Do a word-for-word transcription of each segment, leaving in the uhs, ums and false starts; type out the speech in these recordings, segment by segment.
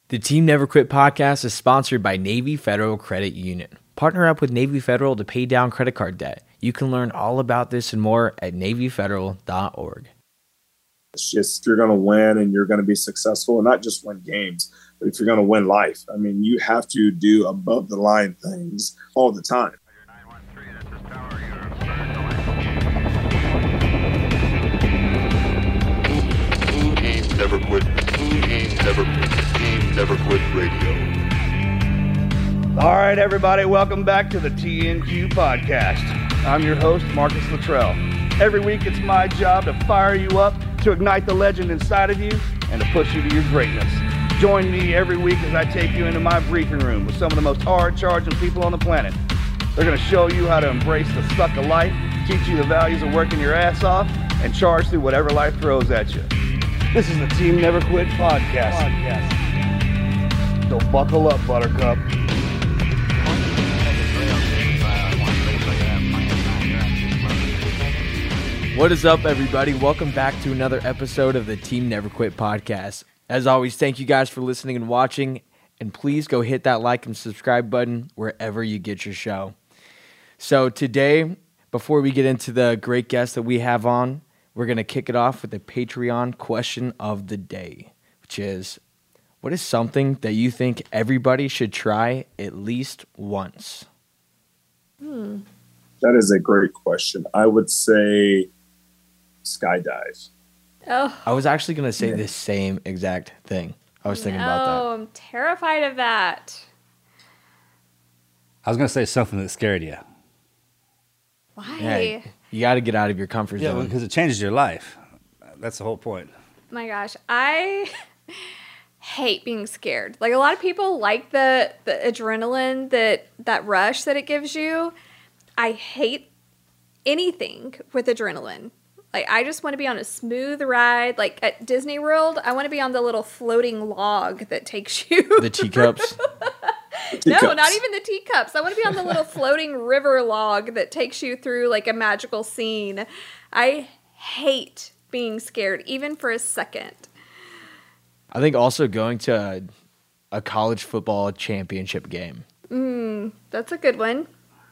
The Team Never Quit podcast is sponsored by Navy Federal Credit Union. Partner up with Navy Federal to pay down credit card debt. You can learn all about this and more at navy federal dot org. It's just you're going to win and you're going to be successful, and not just win games, but if you're going to win life. I mean, you have to do above the line things all the time. Never quit. Never quit. Never quit radio. All right, everybody, welcome back to the T N Q podcast. I'm your host, Marcus Luttrell. Every week, it's my job to fire you up, to ignite the legend inside of you, and to push you to your greatness. Join me every week as I take you into my briefing room with some of the most hard-charging people on the planet. They're going to show you how to embrace the suck of life, teach you the values of working your ass off, and charge through whatever life throws at you. This is the Team Never Quit podcast. podcast. So buckle up, Buttercup. What is up, everybody? Welcome back to another episode of the Team Never Quit podcast. As always, thank you guys for listening and watching, and please go hit that like and subscribe button wherever you get your show. So today, before we get into the great guests that we have on, we're going to kick it off with the Patreon question of the day, which is, what is something that you think everybody should try at least once? Hmm. That is a great question. I would say skydive. Oh. I was actually going to say the same exact thing. I was thinking no, about that. I'm terrified of that. I was going to say something that scared you. Why? Yeah, you got to get out of your comfort Yeah, zone. because it changes your life. That's the whole point. My gosh, I hate being scared. Like, a lot of people like the, the adrenaline, that, that rush that it gives you. I hate anything with adrenaline. Like, I just want to be on a smooth ride. Like, at Disney World, I want to be on the little floating log that takes you. The teacups? No, Teacups. not even the teacups. I want to be on the little floating river log that takes you through, like, a magical scene. I hate being scared, even for a second. I think also going to a, a college football championship game. Mm, that's a good one.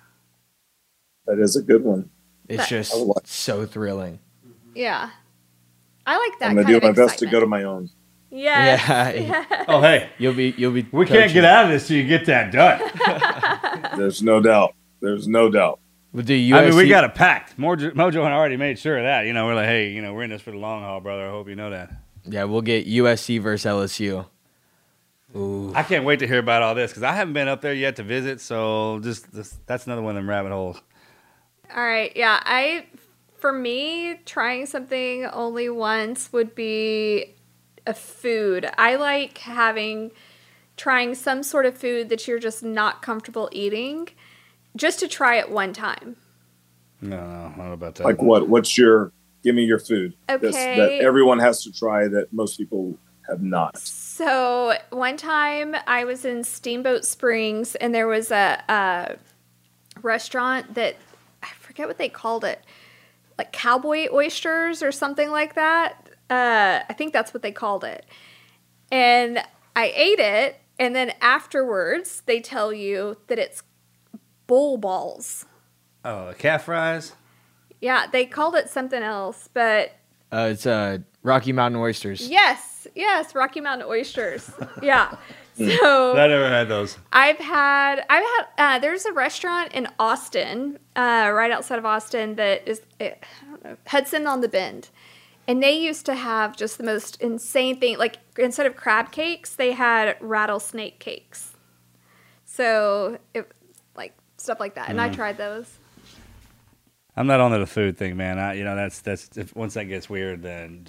That is a good one. It's That- just I would like- so thrilling. Yeah. I like that I'm kind going to of do my best to excitement. go to my own. Yes. Yeah. yes. Oh, hey, You'll be, you'll be. we can't coaching. get out of this till you get that done. There's no doubt. There's no doubt. We'll do U S C. I mean, we got it packed. Mojo, Mojo and I already made sure of that. You know, we're like, hey, you know, we're in this for the long haul, brother. I hope you know that. Yeah, we'll get U S C versus L S U. Ooh. I can't wait to hear about all this because I haven't been up there yet to visit. So just, just that's another one of them rabbit holes. All right. Yeah. I, for me, trying something only once would be a food. I like having, trying some sort of food that you're just not comfortable eating, just to try it one time. No, no, I don't know about that. Like what? What's your, give me your food. That's- Okay. that everyone has to try that most people have not. So one time I was in Steamboat Springs, and there was a, a restaurant that, I forget what they called it, like cowboy oysters or something like that. Uh, I think that's what they called it. And I ate it, and then afterwards they tell you that it's bull balls. Oh, the calf fries? Yeah, they called it something else, but Uh, it's uh, Rocky Mountain Oysters. yes, yes, Rocky Mountain oysters. Yeah. So I never had those. I've had, I've had, uh, there's a restaurant in Austin, uh, right outside of Austin that is, I don't know, Hudson on the Bend. And they used to have just the most insane thing. Like, instead of crab cakes, they had rattlesnake cakes. So, it, like, stuff like that. And I tried those. I'm not on to the food thing, man. I, you know, that's that's if, once that gets weird, then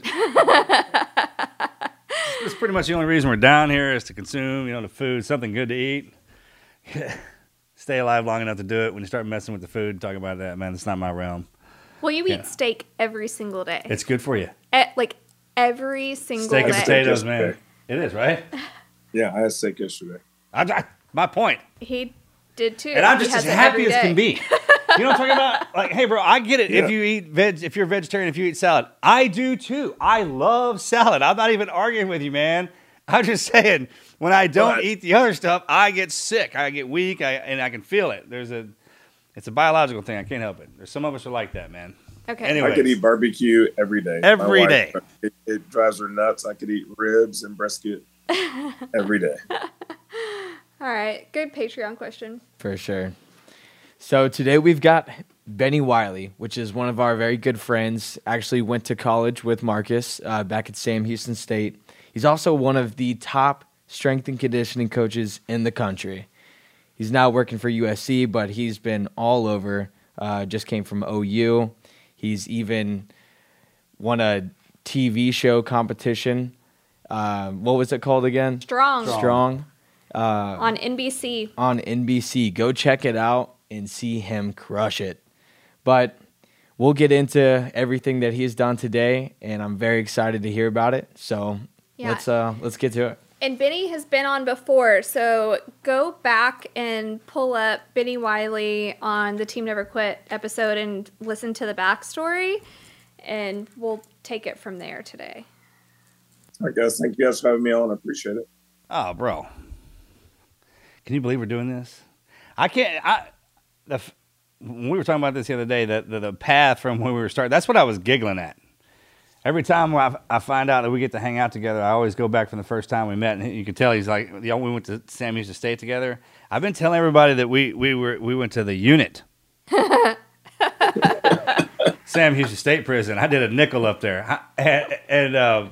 that's pretty much the only reason we're down here is to consume, you know, the food, something good to eat. Stay alive long enough to do it. When you start messing with the food, talk about that, man. It's not my realm. Well, you eat Yeah. steak every single day. It's good for you. E- like, every single Steak and day. potatoes, Yesterday. man. It is, right? Yeah, I had steak yesterday. I, I, my point. He did too. And I'm He just has as it happy every as day. can be. You know what I'm talking about? Like, hey, bro, I get it. Yeah. If you eat veg, if you're a vegetarian, if you eat salad, I do too. I love salad. I'm not even arguing with you, man. I'm just saying, when I don't But- eat the other stuff, I get sick. I get weak, I, and I can feel it. There's a, it's a biological thing. I can't help it. There's some of us are like that, man. Okay. Anyway. I could eat barbecue every day. Every My wife, day. It, it drives her nuts. I could eat ribs and brisket every day. All right. Good Patreon question. For sure. So today we've got Benny Wiley, which is one of our very good friends. Actually went to college with Marcus uh, back at Sam Houston State. He's also one of the top strength and conditioning coaches in the country. He's now working for U S C, but he's been all over. Uh, just came from O U. He's even won a T V show competition. Uh, what was it called again? Strong. Strong. Uh, On N B C. on N B C. Go check it out and see him crush it. But we'll get into everything that he's done today, and I'm very excited to hear about it. So Yeah. let's uh, let's get to it. And Benny has been on before, so go back and pull up Benny Wiley on the Team Never Quit episode and listen to the backstory, and we'll take it from there today. I guess. Thank you guys for having me on. I appreciate it. Oh, bro. Can you believe we're doing this? I can't. I the f- when we were talking about this the other day, that the, the path from when we were starting, that's what I was giggling at. Every time I, I find out that we get to hang out together, I always go back from the first time we met, and you can tell he's like, you know, we went to Sam Houston State together. I've been telling everybody that we we were we went to the unit. Sam Houston State Prison. I did a nickel up there, and, and um,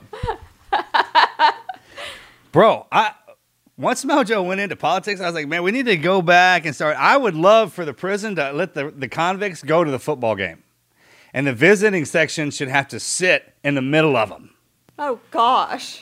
bro, I once Mojo went into politics, I was like, man, we need to go back and start. I would love for the prison to let the, the convicts go to the football game, and the visiting section should have to sit in the middle of them. Oh, gosh.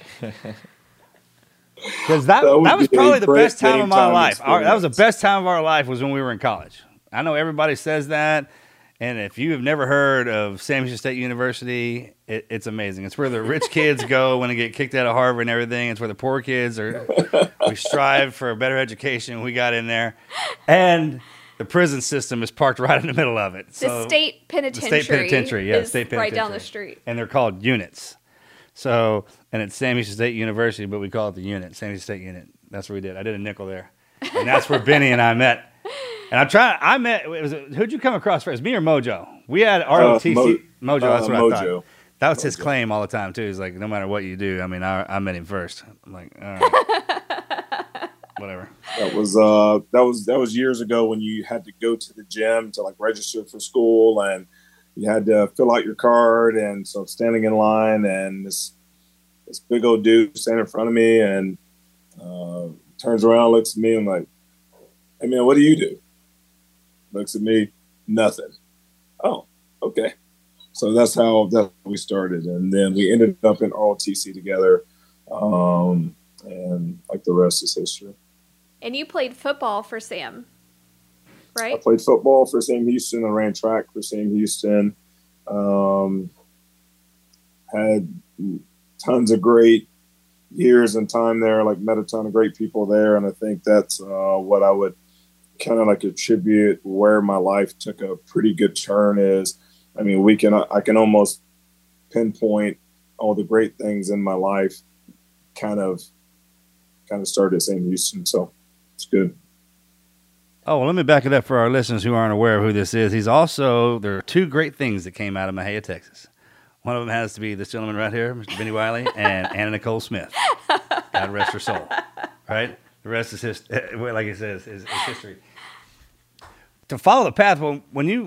Because that, That would that was be a probably the great best time of my game time life. Our, that was the experience. best time of our life was when we were in college. I know everybody says that, and if you have never heard of Sam Houston State University, it, it's amazing. It's where the rich kids go when they get kicked out of Harvard and everything. It's where the poor kids are. We strive for a better education. We got in there, and the prison system is parked right in the middle of it. The So state the penitentiary, state penitentiary, yeah, is state penitentiary, right down the street. and they're called units. So, and it's Sam Houston State University, but we call it the unit, Sam Houston State unit. That's where we did. I did a nickel there, and that's where Benny and I met. And I'm trying. I met. It was who'd you come across first? Me or Mojo? We had R O T C Uh, Mo- Mojo. That's uh, what I Mojo. thought. That was his Mojo. claim all the time too. He's like, no matter what you do, I mean, I, I met him first. I'm like, all right, whatever. That was uh that was that was years ago when you had to go to the gym to like register for school, and you had to fill out your card, and so I'm standing in line, and this this big old dude standing in front of me, and uh, turns around, looks at me, and like, hey man, what do you do? Looks at me, nothing. Oh, okay. So that's how that we started, and then we ended up in R O T C together, um, and like the rest is history. And you played football for Sam, I right? played football for Sam Houston. I ran track for Sam Houston. Um, had tons of great years and time there. Like met a ton of great people there, and I think that's uh, what I would kind of like attribute where my life took a pretty good turn. Is I mean, we can I can almost pinpoint all the great things in my life. Kind of, kind of started at Sam Houston, so it's good. Oh, well, let me back it up for our listeners who aren't aware of who this is. He's also, there are two great things that came out of Mahia, Texas. One of them has to be this gentleman right here, Mister Benny Wiley, and Anna Nicole Smith. God rest her soul. Right? The rest is his, like he says, is, is history. To follow the path, well, when you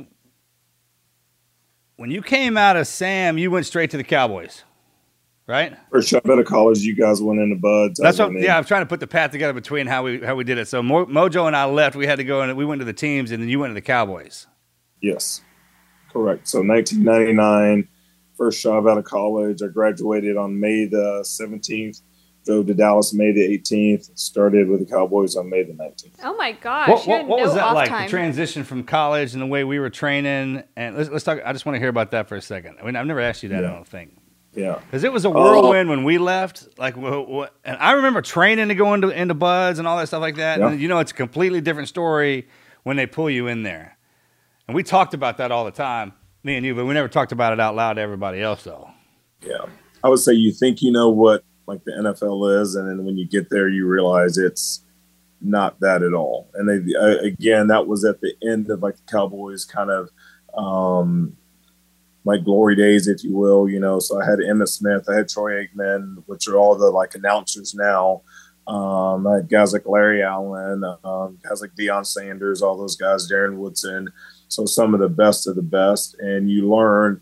when you came out of Sam, you went straight to the Cowboys, right? First shot out of college, you guys went into Buds. I That's what. went in. Yeah, I'm trying to put the path together between how we how we did it. So Mo, Mojo and I left. We had to go and we went to the teams, and then you went to the Cowboys. Yes, correct. So nineteen ninety-nine, first job out of college. I graduated on May the seventeenth, drove to Dallas May the eighteenth, started with the Cowboys on May the nineteenth. Oh my gosh! What, you what, had what no was that off like? time. The transition from college and the way we were training. And let's let's talk. I just want to hear about that for a second. I mean, I've never asked you that. Yeah. I don't think. Yeah. Because it was a whirlwind when we left. Like, wh- wh- and I remember training to go into into Buds and all that stuff like that. Yeah. And you know, it's a completely different story when they pull you in there. And we talked about that all the time, me and you, but we never talked about it out loud to everybody else, though. Yeah. I would say you think you know what like the N F L is, and then when you get there, you realize it's not that at all. And they, uh, again, that was at the end of like the Cowboys kind of um, like glory days, if you will. You know, so I had Emmitt Smith, I had Troy Aikman, which are all the like announcers now. Um, I had guys like Larry Allen, um, guys like Deion Sanders, all those guys, Darren Woodson. So some of the best of the best, and you learn.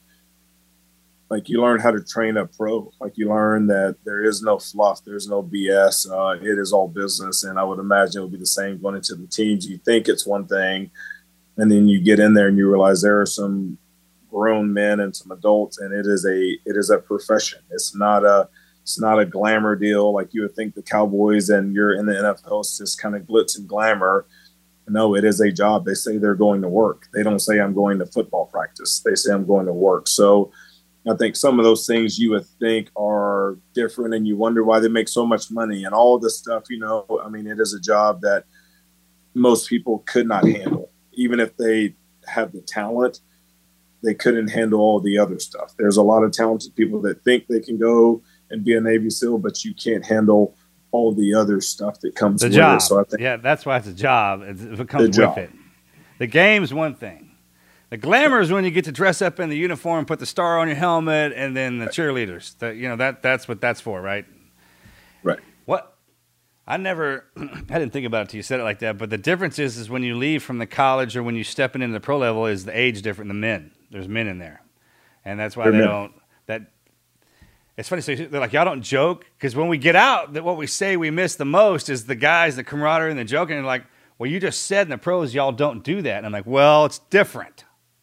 Like you learn how to train a pro. Like you learn that there is no fluff, there's no B S. Uh, it is all business, and I would imagine it would be the same going into the teams. You think it's one thing, and then you get in there and you realize there are some grown men and some adults, and it is a it is a profession. It's not a it's not a glamour deal like you would think the Cowboys and you're in the N F L. It's just kind of glitz and glamour. No, it is a job. They say they're going to work. They don't say I'm going to football practice. They say I'm going to work. So I think some of those things you would think are different, and you wonder why they make so much money and all this stuff. You know, I mean, it is a job that most people could not handle. Even if they have the talent, they couldn't handle all the other stuff. There's a lot of talented people that think they can go and be a Navy SEAL, but you can't handle all the other stuff that comes the with job. it. So I think yeah, that's why it's a job. It comes with job. it. The game's one thing. The glamour is when you get to dress up in the uniform, put the star on your helmet, and then the cheerleaders. The, you know that that's what that's for, right? Right. What I never, I didn't think about it till you said it like that. But the difference is, is when you leave from the college or when you step into the pro level, is the age different than men. There's men in there, and that's why They're they men. don't. That it's funny. So they're like, y'all don't joke, because when we get out, that what we say we miss the most is the guys, the camaraderie, and the joking. And like, well, you just said in the pros, y'all don't do that. And I'm like, well, it's different.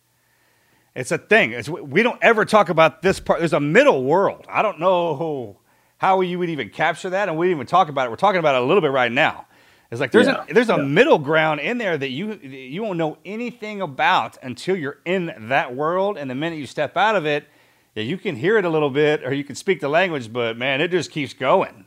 It's a thing. It's, we don't ever talk about this part. There's a middle world. I don't know how you would even capture that, and we didn't even talk about it. We're talking about it a little bit right now. It's like there's Yeah, a there's a yeah. middle ground in there that you you won't know anything about until you're in that world. And the minute you step out of it, yeah, you can hear it a little bit, or you can speak the language, but man, it just keeps going.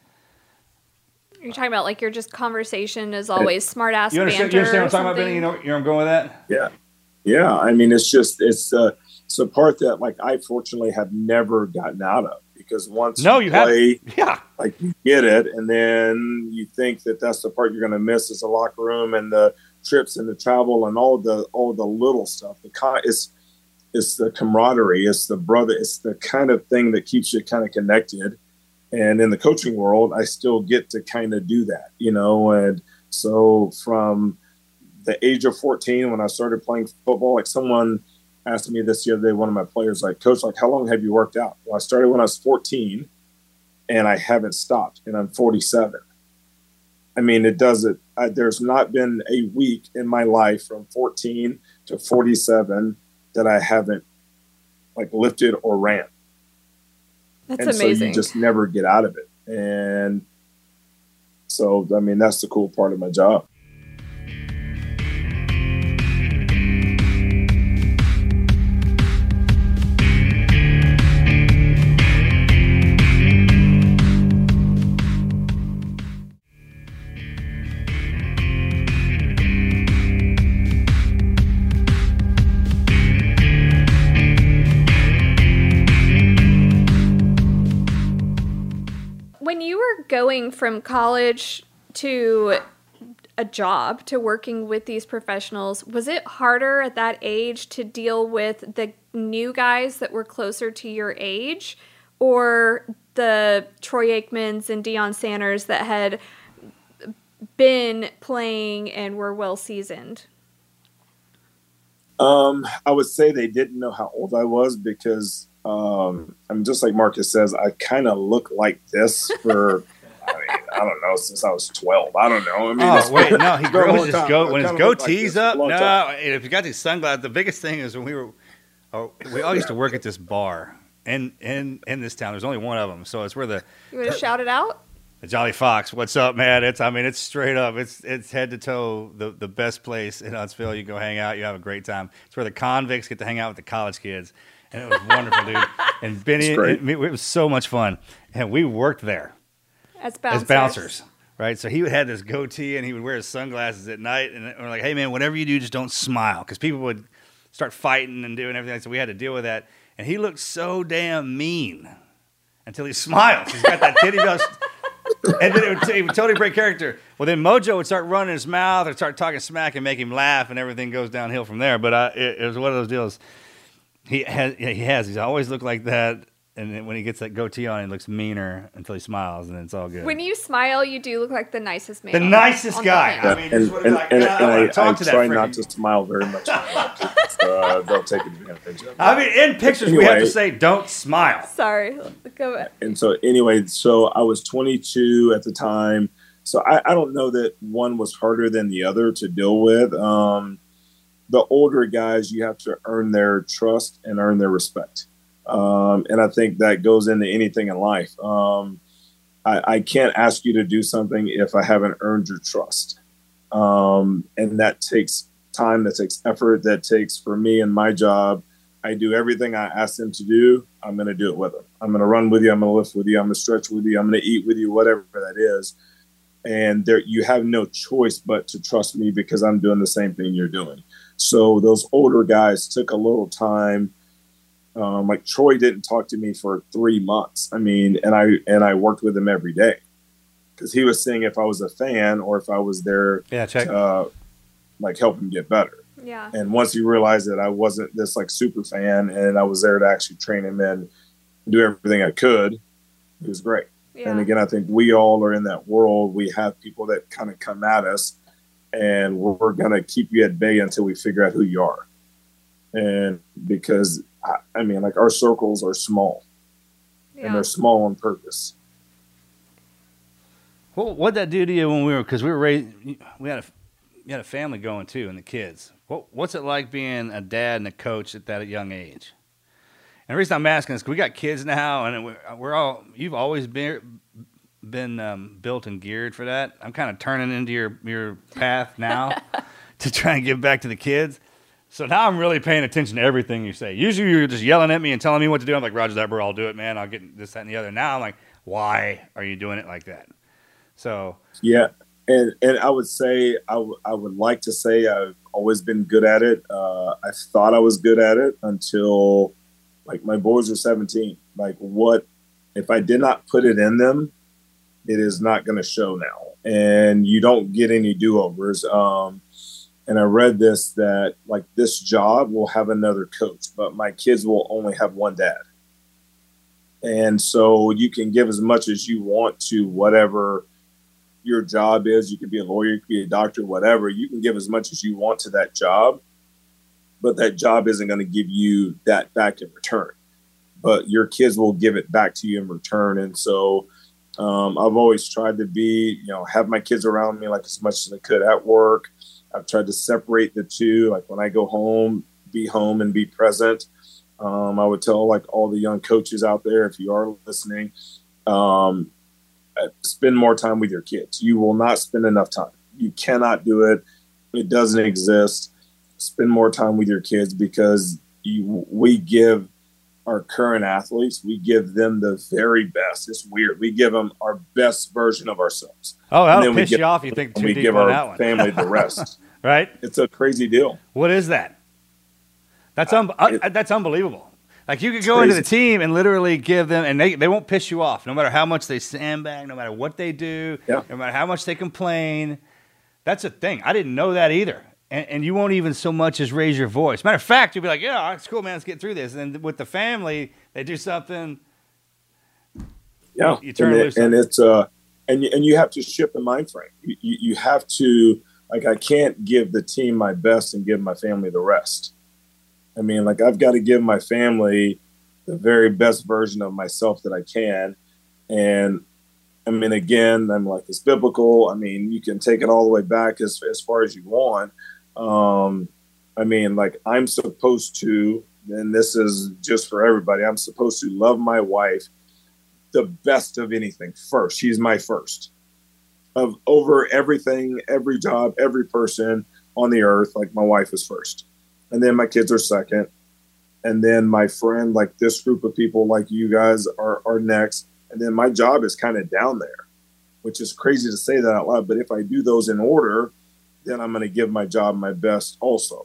You're talking about like your just conversation is always smart ass You understand? banter You understand or what I'm talking about, Benny? You something? know, you know where I'm going with that? Yeah. Yeah. I mean, it's just, it's, uh, it's a part that like I fortunately have never gotten out of, because once No, you you play, haven't. Yeah. like you get it, and then you think that that's the part you're going to miss is the locker room and the trips and the travel and all the, all the little stuff. The con- it's, it's the camaraderie. It's the brother. It's the kind of thing that keeps you kind of connected. And in the coaching world, I still get to kind of do that, you know? And so from the age of fourteen, when I started playing football, like someone asked me this the other day, one of my players, like, Coach, like, how long have you worked out? Well, I started when I was fourteen, and I haven't stopped, and I'm forty-seven. I mean, it doesn't, I, there's not been a week in my life from fourteen to forty-seven that I haven't, like, lifted or ran. That's and amazing. so you just never get out of it. And so, I mean, that's the cool part of my job. When you were going from college to a job, to working with these professionals, was it harder at that age to deal with the new guys that were closer to your age, or the Troy Aikmans and Deion Sanders that had been playing and were well seasoned? Um, I would say they didn't know how old I was, because um, I mean, just like Marcus says, I kind of look like this for, I mean, I don't know, since I was twelve. I don't know. I mean, Oh, wait, no, he for a long grows his time. goat I when his kinda look like goatee's this for a up. long No, time. and if you got these sunglasses, the biggest thing is when we were, oh, we all used to work at this bar in in in this town. There's only one of them, so it's where the You would have shouted out? the Jolly Fox. What's up, man? It's I mean, it's straight up. It's it's head to toe the the best place in Huntsville. You go hang out, you have a great time. It's where the convicts get to hang out with the college kids, and it was wonderful, dude. And Benny, It's great. and me, it was so much fun, and we worked there. As bouncers. As bouncers, right? So he had this goatee and he would wear his sunglasses at night. And we're like, hey, man, whatever you do, just don't smile. Because people would start fighting and doing everything. So we had to deal with that. And he looked so damn mean. until he smiles. He's got that titty belly. And then it would, it would totally break character. Well, then Mojo would start running his mouth or start talking smack and make him laugh, and everything goes downhill from there. But uh, it, it was one of those deals. He has, he has. He's always looked like that. And then when he gets that goatee on, he looks meaner until he smiles, and then it's all good. When you smile, you do look like the nicest man. The on- nicest on the guy. planet. I mean, and, just wanna and, be like, and, "Ah, I and wanna I, talk I to that try freaking-" not to smile very much. So, uh, they'll take advantage of it. I mean, in pictures, we have to Anyway. say, don't smile. Sorry. Go ahead. And so anyway, so I was twenty-two at the time. So I, I don't know that one was harder than the other to deal with. Um, the older guys, you have to earn their trust and earn their respect. Um, and I think that goes into anything in life. Um, I, I can't ask you to do something if I haven't earned your trust. Um, and that takes time, that takes effort, that takes, for me and my job, I do everything I ask them to do. I'm going to do it with them. I'm going to run with you. I'm going to lift with you. I'm going to stretch with you. I'm going to eat with you, whatever that is. And there, you have no choice but to trust me because I'm doing the same thing you're doing. So those older guys took a little time. Um, like Troy didn't talk to me for three months. I mean, and I and I worked with him every day because he was seeing if I was a fan or if I was there Yeah, check. to uh, like help him get better. Yeah. And once he realized that I wasn't this like super fan and I was there to actually train him and do everything I could, it was great. Yeah. And again, I think we all are in that world. We have people that kind of come at us and we're, we're going to keep you at bay until we figure out who you are. And because, I, I mean, like our circles are small Yeah. and they're small on purpose. Well, what'd that do to you when we were, because we were raised, we had a, we had a family going too, and the kids. What, what's it like being a dad and a coach at that young age? And the reason I'm asking is because we got kids now, and we're, we're all, you've always been, been um, built and geared for that. I'm kind of turning into your, your path now to try and give back to the kids. So now I'm really paying attention to everything you say. Usually you're just yelling at me and telling me what to do. I'm like, Roger that, bro, I'll do it, man. I'll get this, that, and the other. Now I'm like, why are you doing it like that? So Yeah. And, and I would say, I, w- I would like to say I've always been good at it. Uh, I thought I was good at it until like my boys are seventeen. Like what, if I did not put it in them, it is not going to show now. And you don't get any do-overs. Um, and I read this, that like this job will have another coach, but my kids will only have one dad. And so you can give as much as you want to whatever your job is. You could be a lawyer, you could be a doctor, whatever. You can give as much as you want to that job, but that job isn't going to give you that back in return. But your kids will give it back to you in return. And so um, I've always tried to be, you know, have my kids around me like as much as I could at work. I've tried to separate the two. Like when I go home, be home and be present. Um, I would tell like all the young coaches out there, if you are listening, um, spend more time with your kids. You will not spend enough time. You cannot do it. It doesn't exist. Spend more time with your kids because you, we give our current athletes, we give them the very best. It's weird. We give them our best version of ourselves. Oh, that'll we piss give- you off. You think and too we deep give on our that one. family the rest. Right? It's a crazy deal. What is that? That's un- it- uh, that's unbelievable. Like you could go into the crazy. team and literally give them, and they, they won't piss you off, no matter how much they sandbag, no matter what they do, Yeah. no matter how much they complain. That's a thing. I didn't know that either. And, and you won't even so much as raise your voice. Matter of fact, you'll be like, yeah, it's cool, man, let's get through this. And then with the family, they do something. Yeah, You turn and, loose it, and on- it's uh, and you, and you have to shift the mind frame. You, you you have to like I can't give the team my best and give my family the rest. I mean, like I've got to give my family the very best version of myself that I can. And I mean, again, I'm like it's biblical. I mean, you can take it all the way back as as far as you want. Um, I mean, like I'm supposed to, and this is just for everybody. I'm supposed to love my wife the best of anything first. She's my first of over everything, every job, every person on the earth. Like my wife is first, and then my kids are second, and then my friend, like this group of people, like you guys are, are next, and then my job is kind of down there, which is crazy to say that out loud. But if I do those in order, then I'm going to give my job my best also.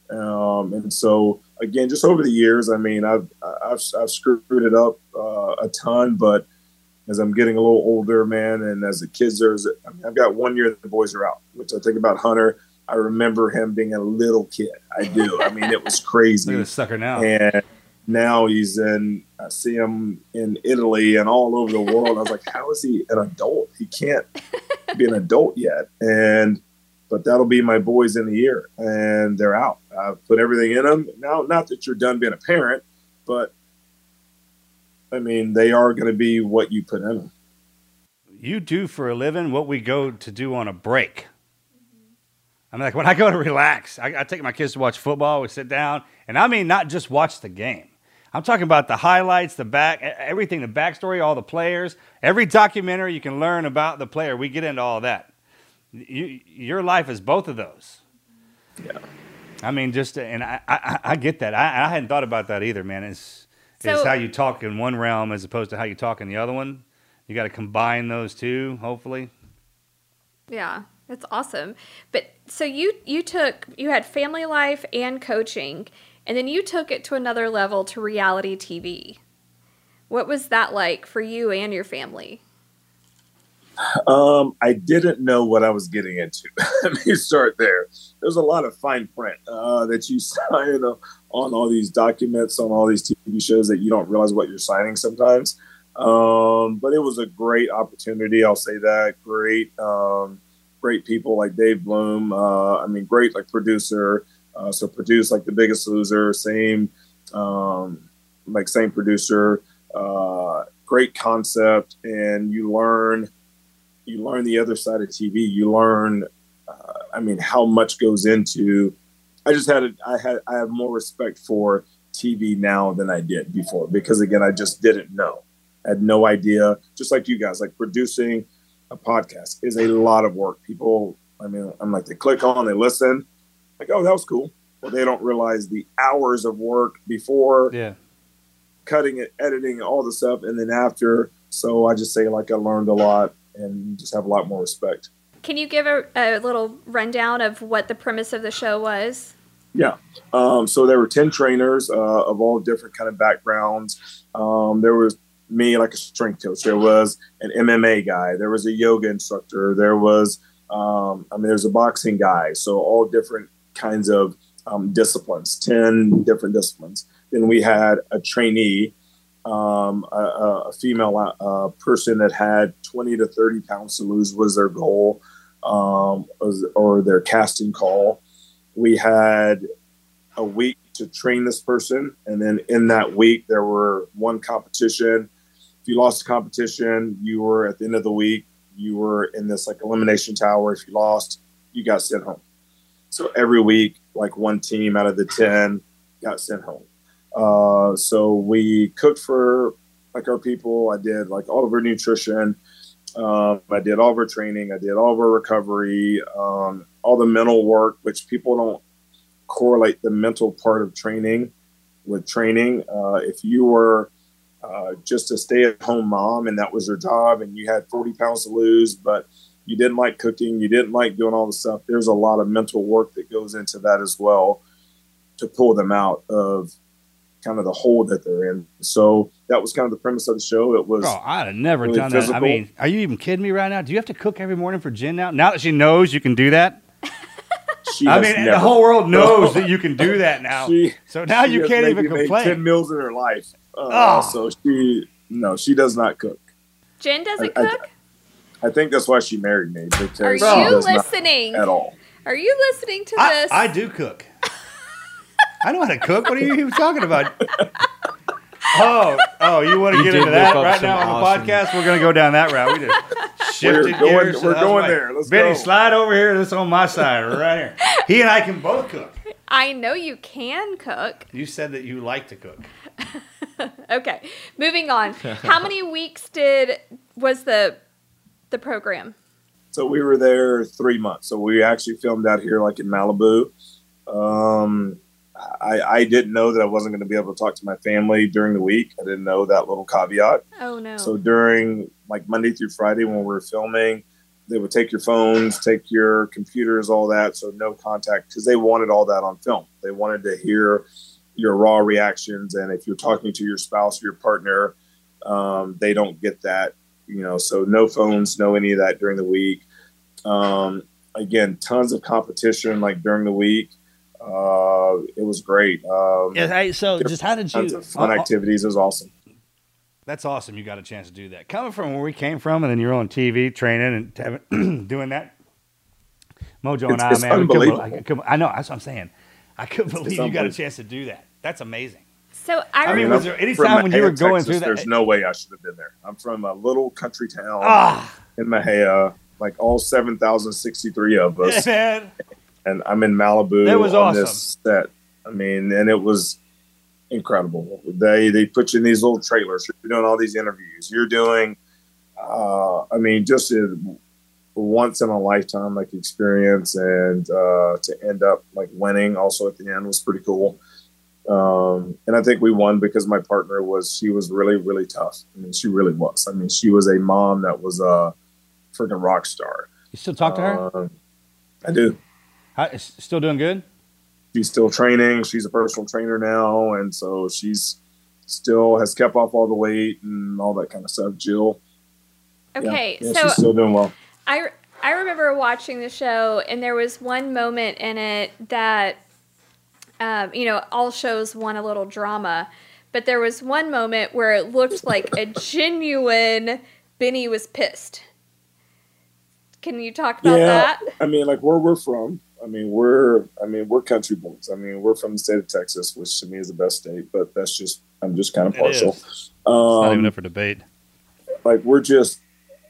Um, and so again, just over the years, I mean, I've, I've, I've screwed it up uh, a ton, but as I'm getting a little older, man, and as the kids are, I mean, I've got one year that the boys are out, which I think about Hunter. I remember him being a little kid. I do. I mean, it was crazy. Look at this sucker now. And now he's in, I see him in Italy and all over the world. I was like, how is he an adult? He can't be an adult yet. And, but that'll be my boys in a year, and they're out. I've put everything in them. Now, not that you're done being a parent, but I mean, they are going to be what you put in them. You do for a living what we go to do on a break. I'm like, when I go to relax, I, I take my kids to watch football. We sit down, and I mean, not just watch the game. I'm talking about the highlights, the back, everything, the backstory, all the players, every documentary you can learn about the player. We get into all that. You, your life is both of those. Yeah. I mean, just, and I, I, I get that. I, I hadn't thought about that either, man. It's, So- it's how you talk in one realm as opposed to how you talk in the other one. You got to combine those two, hopefully. Yeah, that's awesome. But so you you took you had family life and coaching, and then you took it to another level to reality T V. What was that like for you and your family? Um, I didn't know what I was getting into. Let me start there. There's a lot of fine print uh, that you sign on all these documents, on all these T V shows that you don't realize what you're signing sometimes. Um, but it was a great opportunity. I'll say that. Great, um, great people like Dave Bloom. Uh, I mean, great like producer. Uh, so produced like The Biggest Loser. Same, um, like same producer. Uh, great concept, and you learn. You learn the other side of T V. You learn, uh, I mean, how much goes into. I just had, a, I had, I have more respect for T V now than I did before, because again, I just didn't know. I had no idea. Just like you guys, like producing a podcast is a lot of work. People, I mean, I'm like, they click on, they listen, like, oh, that was cool. Well, they don't realize the hours of work before, Yeah. cutting it, editing, all the stuff, and then after. So I just say, like, I learned a lot and just have a lot more respect. Can you give a, a little rundown of what the premise of the show was? Yeah. Um, so there were ten trainers uh, of all different kind of backgrounds. Um, there was me, like a strength coach. There was an M M A guy. There was a yoga instructor. There was, um, I mean, there's a boxing guy. So all different kinds of um, disciplines, ten different disciplines. Then we had a trainee, um, a, a female uh, person that had twenty to thirty pounds to lose was their goal, um, was, or their casting call. We had a week to train this person. And then in that week, there were one competition. If you lost the competition, you were at the end of the week, you were in this like elimination tower. If you lost, you got sent home. So every week, like one team out of the ten got sent home. Uh, so we cooked for like our people. I did like all of our nutrition. Um, I did all of our training. I did all of our recovery, um, all the mental work, which people don't correlate the mental part of training with training. Uh, if you were uh, just a stay-at-home mom and that was your job and you had forty pounds to lose, but you didn't like cooking, you didn't like doing all the stuff, there's a lot of mental work that goes into that as well to pull them out of kind of the hole that they're in. So that was kind of the premise of the show. It was Oh, I'd have never really done physical. that. I mean, are you even kidding me right now? Do you have to cook every morning for Jen now? Now that she knows you can do that? She I has mean, never- the whole world knows that you can do that now. She- so now she you has can't maybe even made complain. ten meals in her life. Uh, Oh. So she, no, she does not cook. Jen doesn't I- I- cook? I think that's why she married me, because Are she you does not listening? at all. Are you listening to I, this? I do cook. I know how to cook. What are you even talking about? Oh, oh, you want to You get did into that whip up right some now on the awesome- podcast? We're going to go down that route. We just shifted We're going- gears. we're That's going why- there. Let's Benny, go. slide over here. This on my side, right here. He and I can both cook. I know you can cook. You said that you like to cook. Okay, moving on. How many weeks did was the the program? So we were there three months. So we actually filmed out here, like in Malibu. Um, I, I didn't know that I wasn't going to be able to talk to my family during the week. I didn't know that little caveat. Oh no. So during like Monday through Friday when we were filming, they would take your phones, take your computers, all that. So no contact, because they wanted all that on film. They wanted to hear your raw reactions. And if you're talking to your spouse or your partner, um, they don't get that, you know, so no phones, no any of that during the week. Um, again, tons of competition, like during the week. Uh, it was great. Um, Yeah, hey, so just how did you? Tons of fun uh, activities. It was awesome. That's awesome. You got a chance to do that. Coming from where we came from, and then you're on T V training and having, doing that. Mojo and It's- I, it's man, we couldn't- unbelievable. I, couldn't- I know. That's what I'm saying. I couldn't believe you got a unbelievable. chance to do that. That's amazing. So I, I mean, remember, was there any From time when you were Mahia, going Texas, through that? There's no way I should have been there. I'm from a little country town Ah, in Mahia, like all seven thousand sixty-three of us. man. And I'm in Malibu That was on awesome. this set. I mean, and it was incredible. They they put you in these little trailers. You're doing all these interviews. You're doing, uh, I mean, just a once in a lifetime like experience, and uh, to end up like winning also at the end was pretty cool. Um, and I think we won because my partner was she was really really tough. I mean, she really was. I mean, she was a mom that was a freaking rock star. You still talk to her? Um, I do. How, is- still doing good? She's still training. She's a personal trainer now, and so she's still has kept off all the weight and all that kind of stuff. Jill. Yeah. okay, Yeah, so she's still doing well. I, I remember watching the show, and there was one moment in it that, um, you know, all shows want a little drama, but there was one moment where it looked like a genuine Benny was pissed. Can you talk about Yeah, that? I mean, like where we're from. I mean, we're I mean we're country boys. I mean, we're from the state of Texas, which to me is the best state. But that's just I'm just kind of It partial. is. It's not even Um, up for debate. like we're just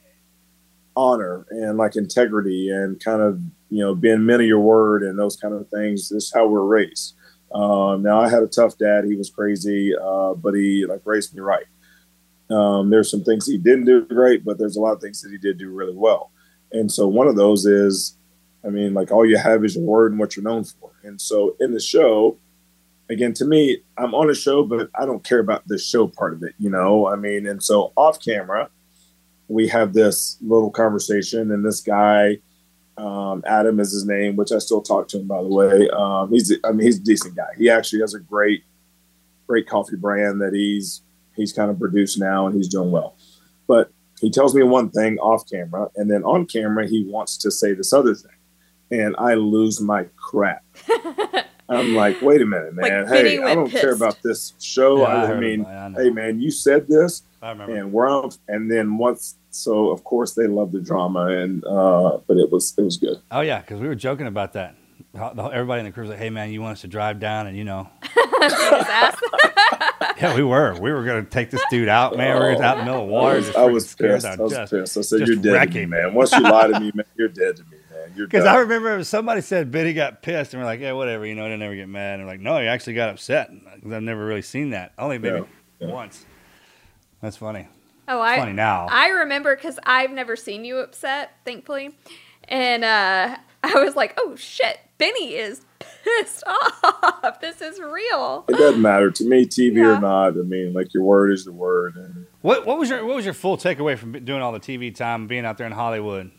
honor and like integrity and kind of you know being men of your word and those kind of things. This is how we're raised. Um, now I had a tough dad. He was crazy, uh, but he like raised me right. Um, there's some things he didn't do great, but there's a lot of things that he did do really well. And so one of those is, I mean, like all you have is your word and what you're known for. And so in the show, again, to me, I'm on a show, but I don't care about the show part of it, you know? I mean, and so off camera, we have this little conversation, and this guy, um, Adam is his name, which I still talk to him, by the way. Um, he's, I mean, he's a decent guy. He actually has a great, great coffee brand that he's, he's kind of produced now, and he's doing well. But he tells me one thing off camera, and then on camera, he wants to say this other thing. And I lose my crap. I'm like, wait a minute, man. Like, Benny hey, I went don't care pissed. about this show. Yeah, I I, heard mean, about it. I know. hey, man, you said this, I remember. and we're on. And then once, so of course they love the drama, and uh, but it was it was good. Oh yeah, because we were joking about that. How- the whole- Everybody in the crew was like, "Hey man, you want us to drive down and you know." His ass. Yeah, we were. We were going to take this dude out, man. We were out in the middle of I water. was, just I was freaking scared pissed. out I was just- pissed. I said, just "You're dead to me, wrecking. man. Once you lie to me, man, you're dead to me, man. You're Because done." I remember somebody said Benny got pissed, and we're like, yeah, whatever, you know, I didn't ever get mad. And we're like, no, he actually got upset. Because I've never really seen that. Only maybe Yeah, yeah. once. That's funny. Oh, It's I funny now. I remember because I've never seen you upset, thankfully, and uh, I was like, "Oh shit, Benny is pissed off. This is real." It doesn't matter to me, T V Yeah. or not. I mean, like your word is the word, and What what was your what was your full takeaway from doing all the T V time, being out there in Hollywood?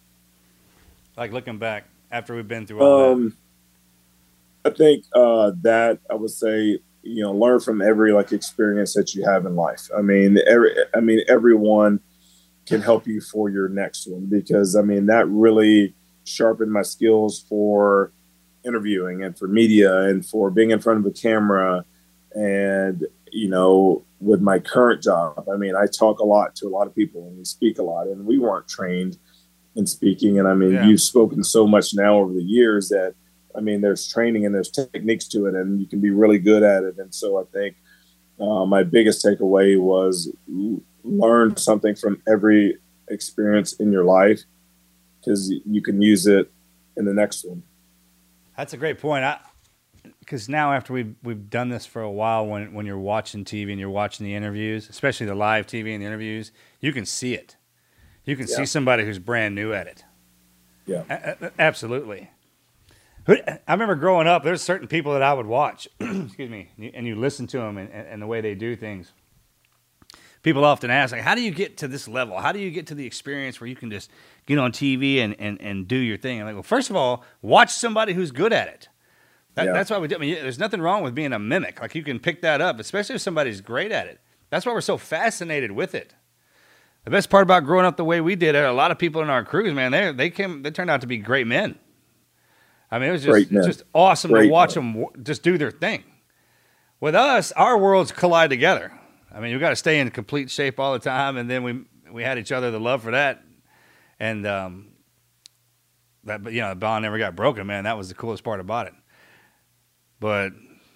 Like looking back after we've been through all that. Um, I think uh, that I would say, you know, learn from every like experience that you have in life. I mean, every, I mean, everyone can help you for your next one, because I mean, that really sharpened my skills for interviewing and for media and for being in front of a camera. And, you know, with my current job, I mean, I talk a lot to a lot of people and we speak a lot, and we weren't trained in speaking. And I mean, Yeah. you've spoken so much now over the years that, I mean, there's training and there's techniques to it, and you can be really good at it. And so I think uh, my biggest takeaway was l- learn something from every experience in your life, because you can use it in the next one. That's a great point. I because now after we've we've done this for a while, when when you're watching T V and you're watching the interviews, especially the live T V and the interviews, you can see it. You can Yeah. see somebody who's brand new at it. Yeah. A- a- absolutely. Who- I remember growing up, there's certain people that I would watch, excuse me, and you listen to them and, and the way they do things. people often ask, like, how do you get to this level? How do you get to the experience where you can just get on T V and, and, and do your thing? I'm like, well, first of all, watch somebody who's good at it. That, Yeah. That's why we do. I mean, there's nothing wrong with being a mimic. Like, you can pick that up, especially if somebody's great at it. That's why we're so fascinated with it. The best part about growing up the way we did, a lot of people in our crews, man, they they came, they turned out to be great men. I mean, it was just Great men. it's just awesome Great to watch men. them w- just do their thing. With us, our worlds collide together. I mean, we got to stay in complete shape all the time, and then we we had each other, the love for that, and um, that you know, the bond never got broken, man. That was the coolest part about it. But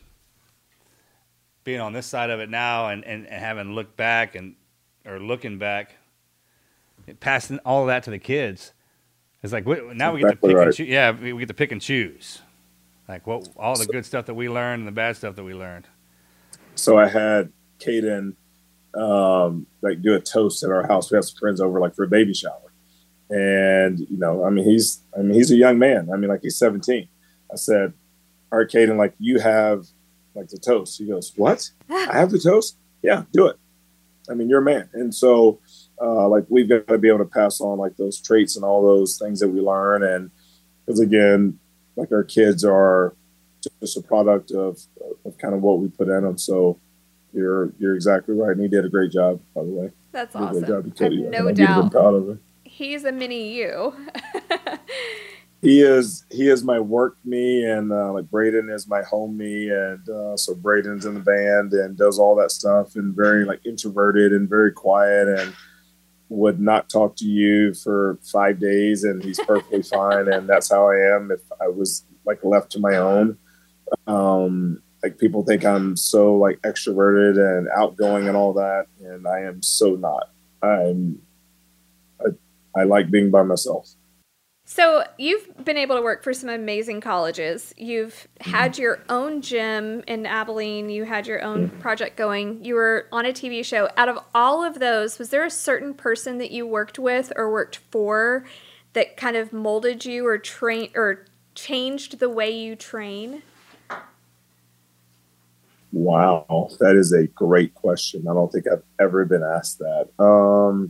being on this side of it now, and, and, and having looked back and or looking back, passing all of that to the kids, it's like we, now we get to Exactly pick right. and choose. Yeah, we, we get to pick and choose, like what all the good stuff that we learned and the bad stuff that we learned. So I had Caden um, like do a toast at our house. We have some friends over like for a baby shower, and you know, I mean, he's I mean he's a young man. I mean, like he's seventeen. I said, "All right, Caden, like you have like the toast." He goes, "What? I have the toast? Yeah, do it. I mean, you're a man." And so, uh, like we've got to be able to pass on like those traits and all those things that we learn, and because again, like our kids are just a product of, of kind of what we put in them. So you're you're exactly right, and he did a great job, by the way. That's He did a awesome. great job. He I have did- no and I'm doubt. proud of him. He's a mini you. He is he is my work me, and uh, like Braden is my home me, and uh, so Braden's in the band and does all that stuff, and very like introverted and very quiet, and would not talk to you for five days, and he's perfectly fine, and that's how I am if I was like left to my own. Um, like people think I'm so like extroverted and outgoing and all that, and I am so not. I'm I, I like being by myself. So you've been able to work for some amazing colleges. You've had your own gym in Abilene. You had your own project going. You were on a T V show. Out of all of those, was there a certain person that you worked with or worked for that kind of molded you or train or changed the way you train? Wow, that is a great question. I don't think I've ever been asked that. Um,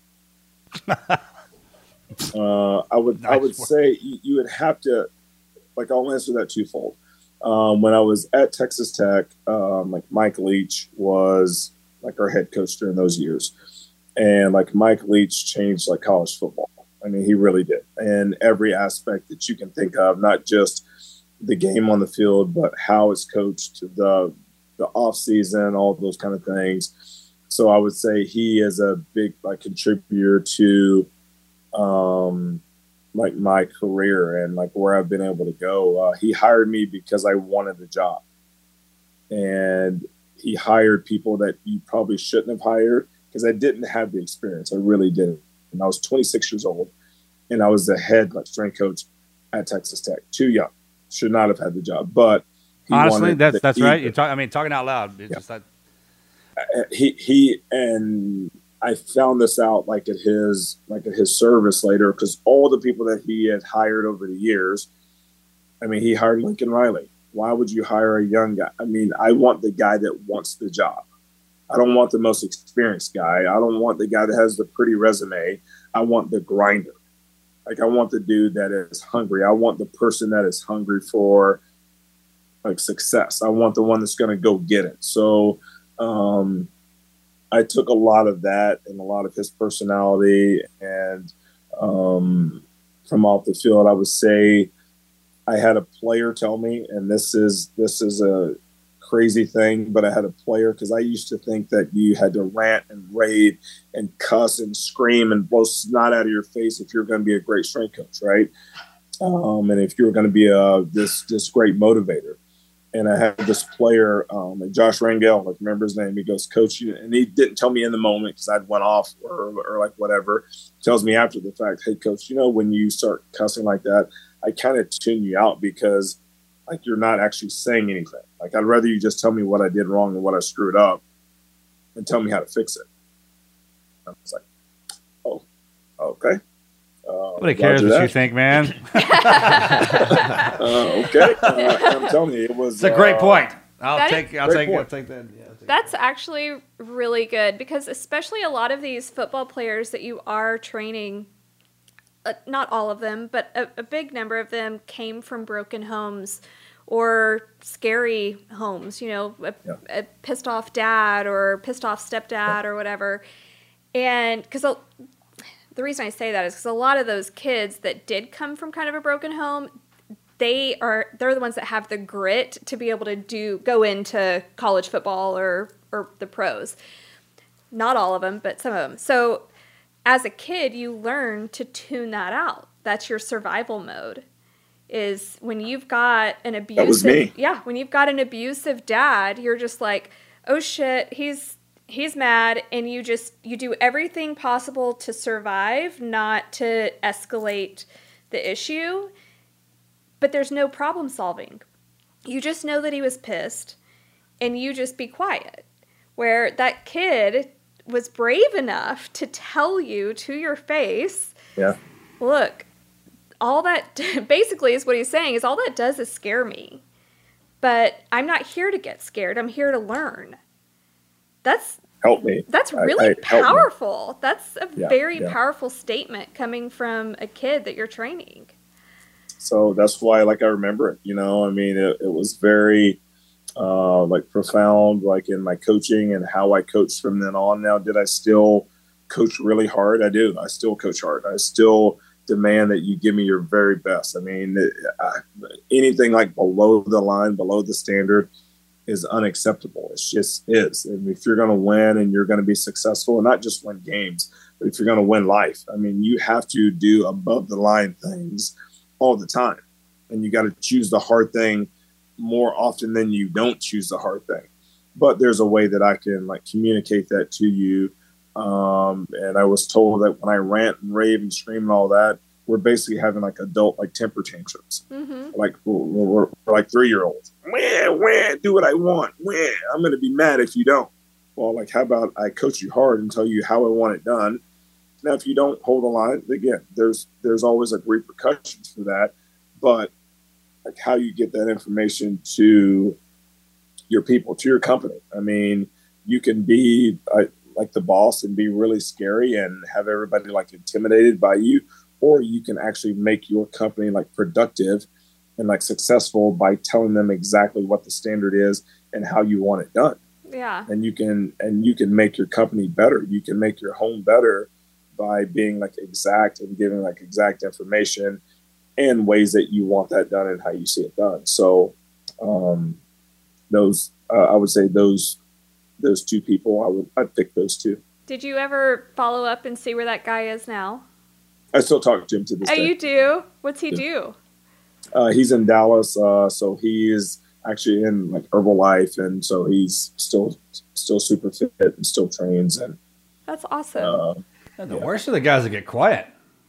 uh, I would, I would say you, you would have to, like, I'll answer that twofold. Um, when I was at Texas Tech, um, like Mike Leach was like our head coach during those years, and like Mike Leach changed like college football. I mean, he really did, and every aspect that you can think of, not just the game on the field, but how it's coached, the the off season, all those kind of things. So I would say he is a big like contributor to um, like my career and like where I've been able to go. Uh, he hired me because I wanted the job, and he hired people that you probably shouldn't have hired because I didn't have the experience. I really didn't. And I was twenty-six years old, and I was the head like strength coach at Texas Tech. Too young, should not have had the job. But he Honestly, wanted that's the that's right. ego. You talk. I mean, talking out loud. It's Yeah. just that. he he and I found this out like at his like at his service later, because all the people that he had hired over the years, I mean, he hired Lincoln Riley. Why would you hire a young guy? I mean, I want the guy that wants the job. I don't want the most experienced guy. I don't want the guy that has the pretty resume. I want the grinder. Like, I want the dude that is hungry. I want the person that is hungry for like success. I want the one that's going to go get it. So um, I took a lot of that and a lot of his personality, and um, from off the field, I would say I had a player tell me, and this is this is a crazy thing, but I had a player, because I used to think that you had to rant and rave and cuss and scream and blow snot out of your face if you're going to be a great strength coach, right? Um, and if you were going to be a this this great motivator. And I had this player, um, Josh Rangel, like remember his name. He goes, "Coach," you, and he didn't tell me in the moment because I'd went off or, or like whatever. Tells me after the fact, "Hey, Coach, you know when you start cussing like that, I kind of tune you out because like you're not actually saying anything. Like I'd rather you just tell me what I did wrong and what I screwed up, and tell me how to fix it." I was like, "Oh, okay." Uh, Nobody cares what that. you think, man. uh, okay, uh, I'm telling you, it was It's a great uh, point. I'll That take. I'll great take. point. I'll take that. Yeah, I'll That's actually really good because especially a lot of these football players that you are training, uh, not all of them, but a, a big number of them came from broken homes or scary homes, you know, a, Yeah. a pissed off dad or pissed off stepdad or whatever. And because the reason I say that is because a lot of those kids that did come from kind of a broken home, they are they're the ones that have the grit to be able to do go into college football or or the pros. Not all of them, but some of them. So as a kid, you learn to tune that out. That's your survival mode. Is when you've got an abusive That was me. yeah, when you've got an abusive dad, you're just like, "Oh shit, he's he's mad," and you just you do everything possible to survive, not to escalate the issue. But there's no problem solving. You just know that he was pissed, and you just be quiet. Where that kid was brave enough to tell you to your face, Yeah. look, all that basically is what he's saying is all that does is scare me. But I'm not here to get scared. I'm here to learn. That's Help me. that's I- really I- help me. powerful. That's a Yeah, very yeah. powerful statement coming from a kid that you're training. So that's why, like, I remember it, you know, I mean, it, it was very, uh, like profound, like in my coaching and how I coached from then on. Now, did I still coach really hard? I do. I still coach hard. I still demand that you give me your very best. I mean, I, anything like below the line, below the standard is unacceptable. It just is. And if you're going to win and you're going to be successful and not just win games, but if you're going to win life, I mean, you have to do above the line things all the time. And you got to choose the hard thing more often than you don't choose the hard thing. But there's a way that I can like communicate that to you. Um, and I was told that when I rant and rave and scream and all that, we're basically having like adult like temper tantrums. Mm-hmm. Like we're, we're, we're like three-year-olds. Wah, wah, do what I want. Wah, I'm going to be mad if you don't. Well, like how about I coach you hard and tell you how I want it done. Now, if you don't hold the line, again, there's there's always like repercussions for that. But like how you get that information to your people, to your company. I mean, you can be uh, like the boss and be really scary and have everybody like intimidated by you, or you can actually make your company like productive and like successful by telling them exactly what the standard is and how you want it done. Yeah. And you can and you can make your company better. You can make your home better by being like exact and giving like exact information and ways that you want that done and how you see it done. So um, those, uh, I would say those, those two people, I would, I'd pick those two. Did you ever follow up and see where that guy is now? I still talk to him to this Oh, day. you do? What's he Yeah. do? Uh, he's in Dallas. Uh, so he is actually in like Herbalife. And so he's still, still super fit and still trains. And That's awesome. uh, And the worst are the guys that get quiet.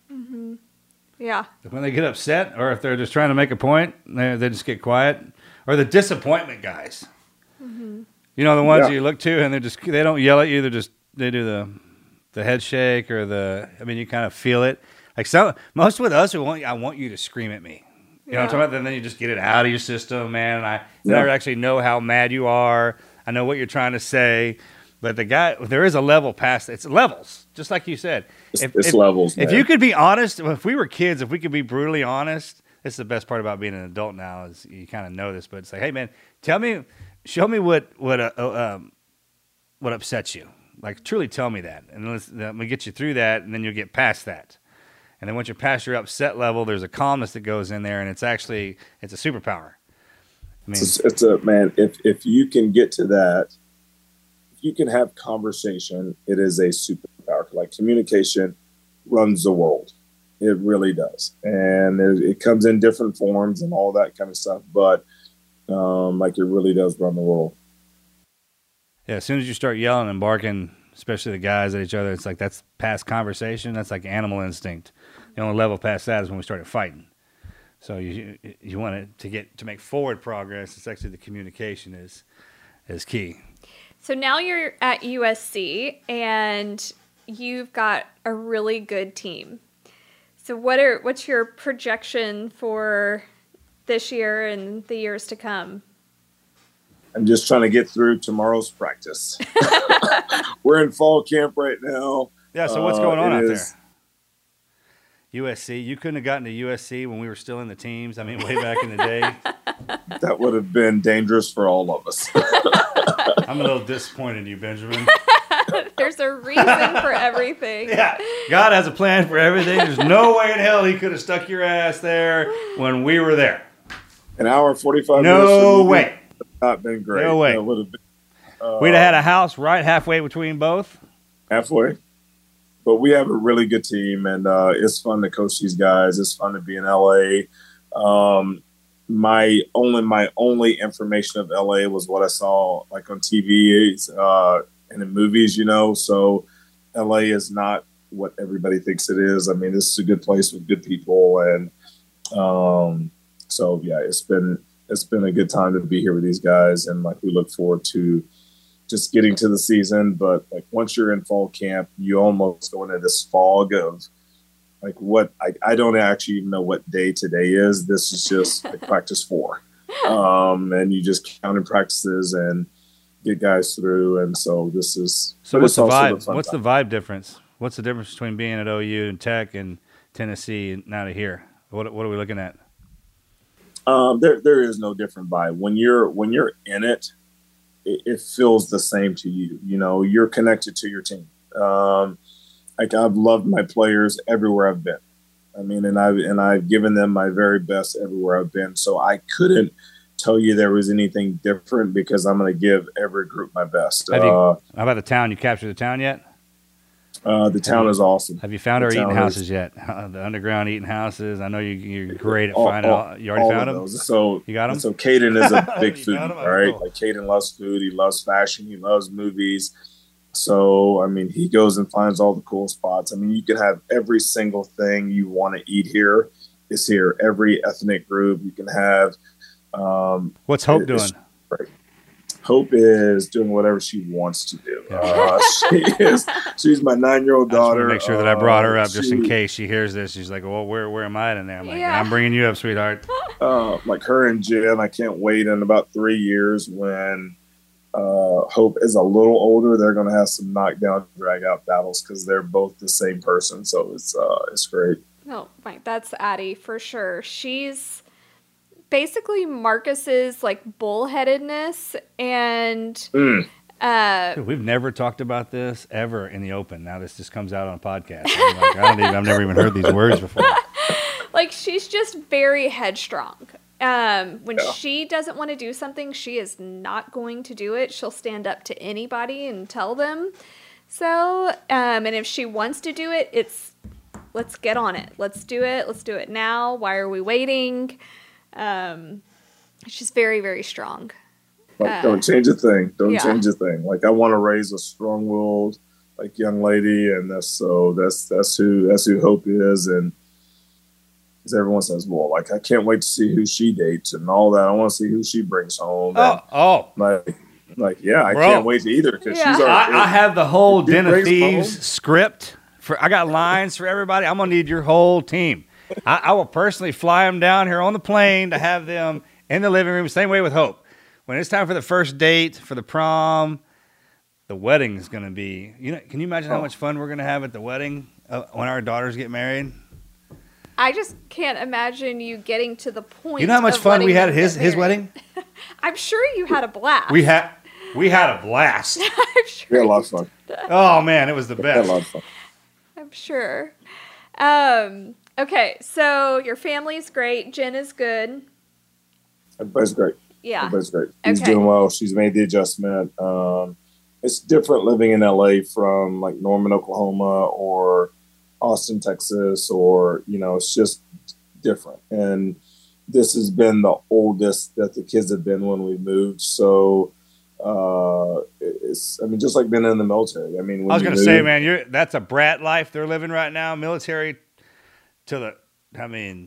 yeah. When they get upset or if they're just trying to make a point, they, they just get quiet. Or the disappointment guys. You know, the ones Yeah. you look to and they're just, they don't yell at you. They're just, they do the the head shake or the, I mean, you kind of feel it. Like some, most with us, we want, I want you to scream at me. You know what I'm talking about? And then you just get it out of your system, man. And I Yeah. never actually know how mad you are. I know what you're trying to say. But the guy, there is a level past, it's levels, just like you said. it's, it's levels. If man. you could be honest, if we were kids, if we could be brutally honest, this is the best part about being an adult now is you kind of know this, but it's like, hey man, tell me, show me what what uh, uh, um, what upsets you. Like truly tell me that, and let's, let me get you through that, and then you'll get past that. And then once you're past your upset level, there's a calmness that goes in there, and it's actually it's a superpower. I mean, It's, it's a man. If if you can get to that, if you can have conversation, it is a superpower. Like communication runs the world. It really does, and it, it comes in different forms and all that kind of stuff. But um, like it really does run the world. yeah, as soon as you start yelling and barking, especially the guys at each other, it's like that's past conversation. That's like animal instinct. The only level past that is when we started fighting. So you you want it to get to make forward progress. It's actually the communication is is key. So now you're at U S C and you've got a really good team. So what are what's your projection for this year and the years to come? I'm just trying to get through tomorrow's practice. We're in fall camp right now. Yeah, so what's going on uh, out is, there? U S C. You couldn't have gotten to U S C when we were still in the teams. I mean, way back in the day. That would have been dangerous for all of us. I'm a little disappointed in you, Benjamin. There's a reason for everything. Yeah, God has a plan for everything. There's no way in hell he could have stuck your ass there when we were there. An hour and forty-five No minutes. No way. Not been great. No way. That would have been, uh, We'd have had a house right halfway between both. halfway. But we have a really good team, and uh, it's fun to coach these guys. It's fun to be in L A. Um, my only my only information of L A was what I saw like on T V uh, and in movies, you know. So L A is not what everybody thinks it is. I mean, this is a good place with good people, and um, so yeah, it's been it's been a good time to be here with these guys, and like we look forward to just getting to the season. But like once you're in fall camp, you almost go into this fog of like what I, I don't actually even know what day today is. This is just like practice four. Um, and you just count in practices and get guys through. And so this is So what's the vibe? The What's time. the vibe difference? What's the difference between being at O U and Tech and Tennessee and now to here? What what are we looking at? Um, there there is no different vibe. When you're when you're in it, it, it feels the same to you. You know, you're connected to your team. Um, like I've loved my players everywhere I've been. I mean, and I've and I've given them my very best everywhere I've been. So I couldn't tell you there was anything different because I'm going to give every group my best. Have you, Uh, how about the town? You captured the town yet? uh, the town you- is awesome. Have you found The our eating town is- houses yet? Uh, the underground eating houses. I know you, you're great at all- finding. all- All, you already all found of them. those. So You got 'em? So Caden is a big You foodie, got 'em? Oh, right? cool. Like Caden loves food. He loves fashion. He loves movies. So I mean, he goes and finds all the cool spots. I mean, you can have every single thing you want to eat here is here. Every ethnic group you can have. Um, What's Hope it- doing? it's great. Hope is doing whatever she wants to do. Uh, she is. She's my nine-year-old I just want daughter. to make sure that I brought her Uh, up just in she- case she hears this. She's like, "Well, where where am I in there?" I'm like, Yeah. "I'm bringing you up, sweetheart." uh, like her and Jen, I can't wait in about three years when uh, Hope is a little older. They're going to have some knockdown, drag out battles because they're both the same person. So it's uh, it's great. No, Mike, that's Addie for sure. She's basically Marcus's like bullheadedness and Mm. uh Dude, we've never talked about this ever in the open. Now this just comes out on a podcast. I'm like, I don't even, I've never even heard these words before. like she's just very headstrong. Um, when Yeah. she doesn't want to do something, she is not going to do it. She'll stand up to anybody and tell them. So, um, and if she wants to do it, it's let's get on it. Let's do it. Let's do it now. Why are we waiting? Um, she's very, very strong. Like, Uh, don't change a thing. Don't yeah. change a thing. Like I want to raise a strong-willed, like young lady, and that's so that's that's who that's who Hope is. And as everyone says, well, like I can't wait to see who she dates and all that. I want to see who she brings home. Oh, And, oh. like, like yeah, I Bro. can't wait to either because Yeah. she's already. I, I have the whole If you Den of bring Thieves home- script. For I got lines for everybody. I'm gonna need your whole team. I, I will personally fly them down here on the plane to have them in the living room. Same way with Hope. When it's time for the first date, for the prom, the wedding is gonna be. You know, can you imagine how Oh. much fun we're gonna have at the wedding uh, when our daughters get married? I just can't imagine you getting to the point. You know how much of fun we letting had them at his get his married. wedding. I'm sure you had a blast. We had we had a blast. I'm We sure. had a lot of fun. Oh man, it was the We had a lot best. of fun. I'm sure. Um, okay, so your family's great. Jen is good. Everybody's great. Yeah. Everybody's great. She's Okay. doing well. She's made the adjustment. Um, it's different living in L A from like Norman, Oklahoma, or Austin, Texas, or you know, it's just different. And this has been the oldest that the kids have been when we moved. So uh, it's, I mean, just like being in the military. I mean, when I was you gonna say, move- man, you're that's a brat life they're living right now. Military to the, I mean,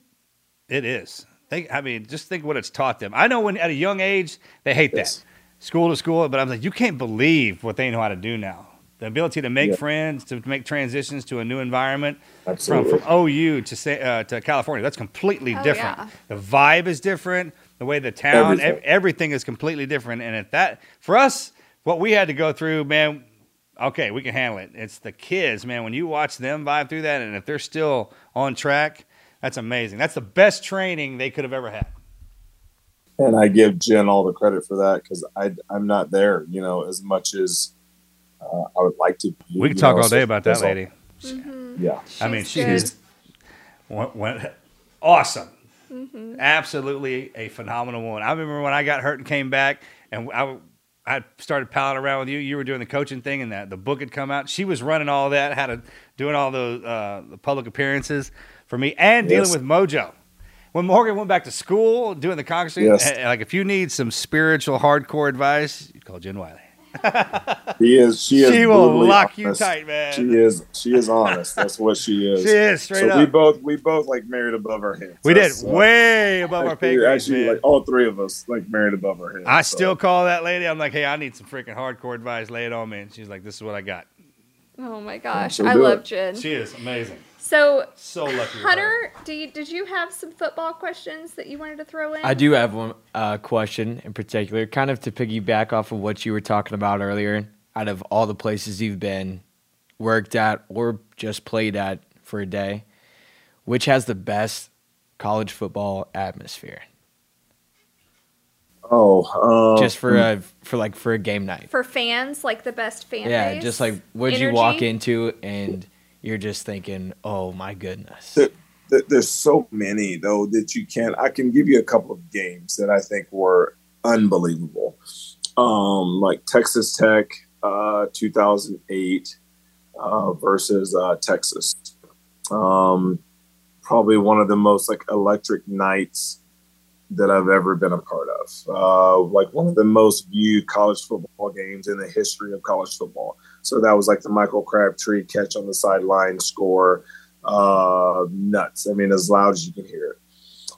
it is. Think, I mean, just think what it's taught them. I know when at a young age they hate Yes. that school to school, but I'm like, you can't believe what they know how to do now. The ability to make Yeah. friends, to make transitions to a new environment. Absolutely. From, from O U to say, uh, to California, that's completely Oh, different. yeah. The vibe is different. The way the town, Everything. ev- everything is completely different. And at that, for us, what we had to go through, man, okay, we can handle it. It's the kids, man. When you watch them vibe through that, and if they're still on track, that's amazing. That's the best training they could have ever had. And I give Jen all the credit for that because I I'm not there, you know, as much as uh, I would like to. Be, We can you talk know, all so day about that that's all- lady. Yeah, I mean, She's she good. is went, went, awesome. Mm-hmm. Absolutely a phenomenal woman. I remember when I got hurt and came back, and I, I started palling around with you. You were doing the coaching thing, and that the book had come out. She was running all that, had a, doing all the uh, the public appearances for me, and dealing Yes. with Mojo. When Morgan went back to school, doing the congregation, Yes. eh, like if you need some spiritual hardcore advice, you call Jen Wiley. she is. She is. She will brutally lock you honest. tight, man. She is. She is honest. That's what she is. She is straight so up. we both we both like married above our heads. We did That's, uh, way above our pay actually, grades, actually, man. like all three of us like married above our heads. I so. still call that lady. I'm like, hey, I need some freaking hardcore advice. Lay it on me. And she's like, this is what I got. Oh my gosh, So I do love it. Jen. She is amazing. So, So lucky. with her. Hunter, do you, did you have some football questions that you wanted to throw in? I do have one uh, question in particular, kind of to piggyback off of what you were talking about earlier. Out of all the places you've been, worked at, or just played at for a day, which has the best college football atmosphere? Oh, um, Just for a for like for a game night. For fans, like the best fan Yeah, base? just like what would you Energy? walk into and you're just thinking, oh my goodness. th- th- there's so many though that you can't. I can give you a couple of games that I think were unbelievable. Um, like Texas Tech, uh, two thousand eight uh, versus uh, Texas. Um, probably one of the most like electric nights that I've ever been a part of. Uh, like one of the most viewed college football games in the history of college football. So that was like the Michael Crabtree catch on the sideline score. Uh, nuts. I mean, as loud as you can hear it.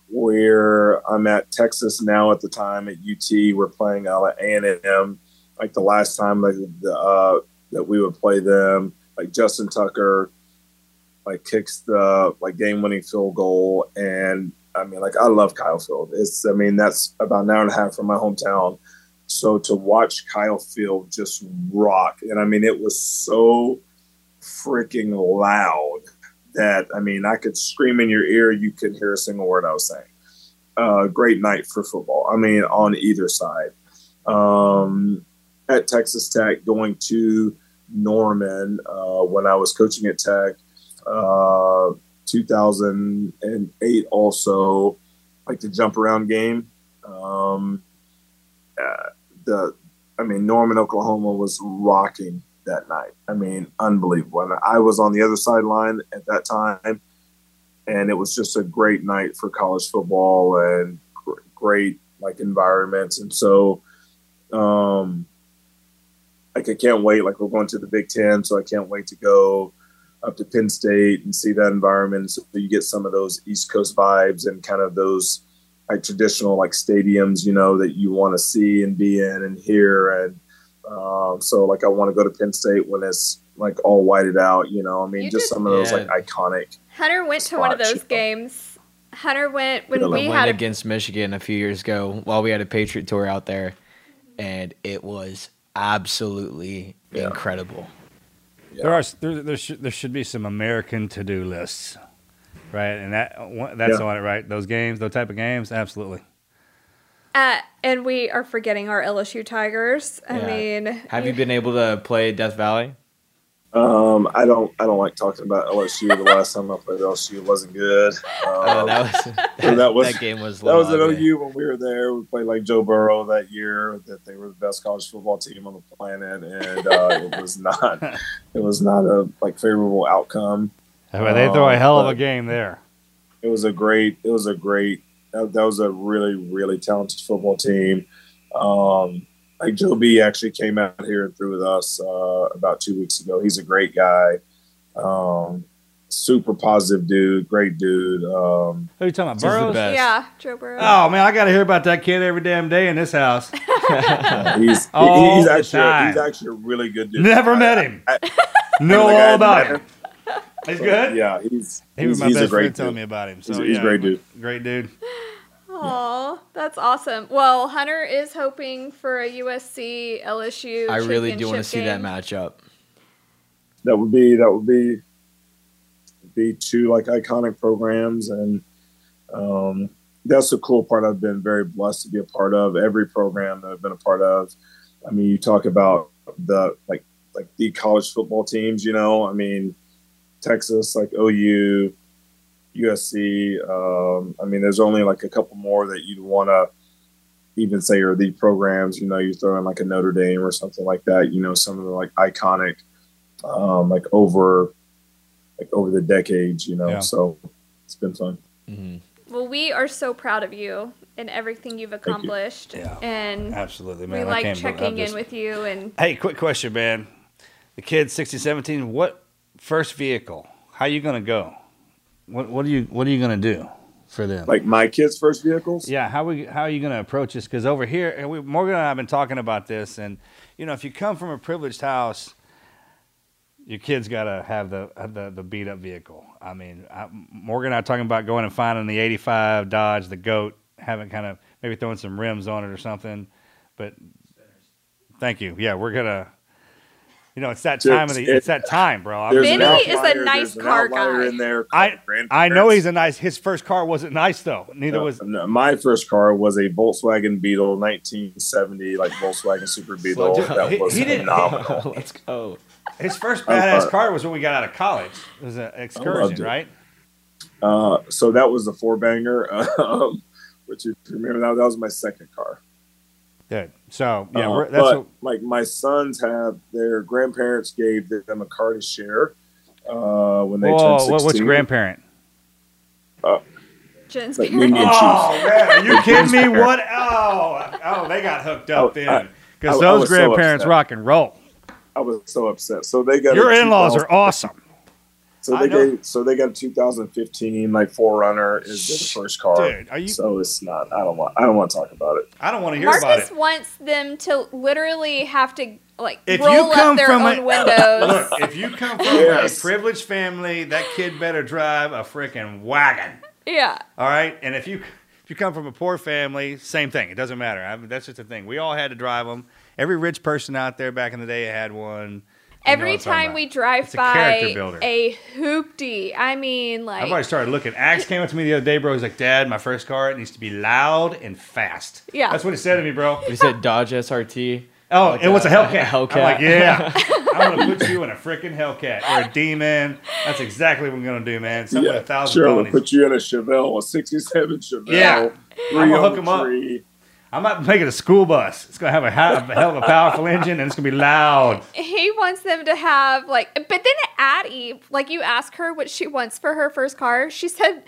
Where I'm at Texas now at the time at U T, we're playing out at A and M. Like the last time like the, uh, that we would play them, like Justin Tucker, like kicks the like game-winning field goal, and I mean, like I love Kyle Field. It's, I mean, that's about an hour and a half from my hometown. So to watch Kyle Field just rock, and I mean, it was so freaking loud that I mean, I could scream in your ear, you couldn't hear a single word I was saying. Uh, great night for football. I mean, on either side. Um, at Texas Tech, going to Norman uh, when I was coaching at Tech. Uh, two thousand eight also, like the jump around game. Um, uh, the, I mean, Norman, Oklahoma was rocking that night. I mean, unbelievable. And I was on the other sideline at that time, and it was just a great night for college football and gr- great like environments. And so, um, like I can't wait. Like we're going to the Big Ten, so I can't wait to go up to Penn State and see that environment. So you get some of those East Coast vibes and kind of those like traditional like stadiums, you know, that you want to see and be in and hear. And um, so like I want to go to Penn State when it's like all whited out, you know. I mean, You just just- some of those Yeah. like iconic. Hunter went to one of spots, those you know. games. Hunter went when Yeah, we went had a, against Michigan a few years ago while we had a Patriot tour out there, and it was absolutely Yeah. incredible. There are there there should, there should be some American to do lists, right? And that one- that's Yeah. on it, right? Those games, those type of games, absolutely. uh, and we are forgetting our L S U Tigers. I Yeah. mean, Have you been able to play Death Valley? Um, I don't, I don't like talking about L S U. The last time I played L S U, it wasn't good. Um, Oh, that was so that was- that game was That was at lovely. O U when we were there. We played like Joe Burrow that year. That they were the best college football team on the planet, and uh, it was not. It was not a like favorable outcome. I mean, they throw a Um, hell of a but game there. It was a great. It was a great. That, that was a really really talented football team. Um, like Joe B actually came out here and threw with us uh, about two weeks ago. He's a great guy. Um, super positive dude, great dude. Um, Who are you talking about? He's the Burrows? best. Yeah, Joe Burrow. Oh man, I got to hear about that kid every damn day in this house. he's he- All he's the actually time. he's actually a really good dude. Never I- met him. I- Know like, I all had about met him. He's good. Yeah, he's He was he's, my he's a best great friend telling dude. me about him. So He's a- he's a yeah, great dude. Great dude. Aw, that's awesome. Well, Hunter is hoping for a U S C L S U. I really do want to championship see that game. matchup. That would be that would be be two like iconic programs, and um, that's the cool part. I've been very blessed to be a part of every program that I've been a part of. I mean, you talk about the like like the college football teams. You know, I mean, Texas, like O U, U S C. Um, I mean, there's only like a couple more that you'd want to even say are the programs. You know, you throw in like a Notre Dame or something like that. You know, some of the like iconic, um, like over. like over the decades, you know, Yeah. so it's been fun. Mm-hmm. Well, we are so proud of you and everything you've accomplished. Yeah. And Absolutely, we man. I like can't believe- checking I'm in just- with you. And Hey, quick question, man. The kid sixteen seventeen, what first vehicle? How you gonna go? What what are you what are you gonna do for them? Like my kids' first vehicles. Yeah, how we how are you gonna approach this? Because over here, and we, Morgan and I have been talking about this, and you know, if you come from a privileged house, your kid's gotta have the have the, the beat up vehicle. I mean, I, Morgan and I are talking about going and finding the eighty-five Dodge, the GOAT, having kind of maybe throwing some rims on it or something. But thank you. Yeah, we're gonna. You know, it's that time of the. It's that time, bro. I There's mean, an Benny is a outlier- nice there's an car outlier guy. in there. I called Grandparents. I know he's a nice. His first car wasn't nice though. Neither No, was. no, my first car was a Volkswagen Beetle, nineteen seventy, like Volkswagen Super Beetle. Dude, that he- was he didn't- phenomenal. Let's go. His first Uh, badass uh, car was when we got out of college. It was an excursion, loved it. right? Uh, so that was the four banger, um, which if you remember that, that was my second car. Good. So yeah, Uh, we're, that's but what, like my sons have their grandparents gave them a car to share uh, when they turned whoa. sixteen. What, which grandparent? Jen's Like parents. Minion Oh man, are you kidding me? What? Oh, oh, they got hooked up I- then because I- I those was so grandparents upset. rock and roll. I was so upset. So they got Your a in-laws are two thousand awesome. So I they know. gave, so they got a two thousand fifteen like four runner is their first car. Dude, are you? So it's not. I don't want. I don't want to talk about it. I don't want to hear about Marcus it. wants them to literally have to like If roll you come up their from own a- windows. Look, if you come from Yes. a privileged family, that kid better drive a freaking wagon. Yeah. All right, and if you if you come from a poor family, same thing. It doesn't matter. I mean, that's just the thing. We all had to drive them. Every rich person out there back in the day had one. You know Every what I'm talking time we about. drive It's a by character builder. a hoopty, I mean, like, I've already started looking. Axe came up to me the other day, bro. He's like, "Dad, my first car, it needs to be loud and fast." Yeah. That's what he said to me, bro. You said Dodge S R T. Oh, Like it was a a- Hellcat. a Hellcat. I'm like, yeah, I'm gonna put you in a freaking Hellcat or a Demon. That's exactly what I'm gonna do, man. Something with a thousand sure. We'll ponies. put you in a Chevelle, a sixty-seven Chevelle. Yeah. three I'm gonna on hook 'em the up. tree. I'm not making a school bus. It's gonna have a, ha- a hell of a powerful engine, and it's gonna be loud. he wants them to have, like, but then Addie, like, you ask her what she wants for her first car. She said,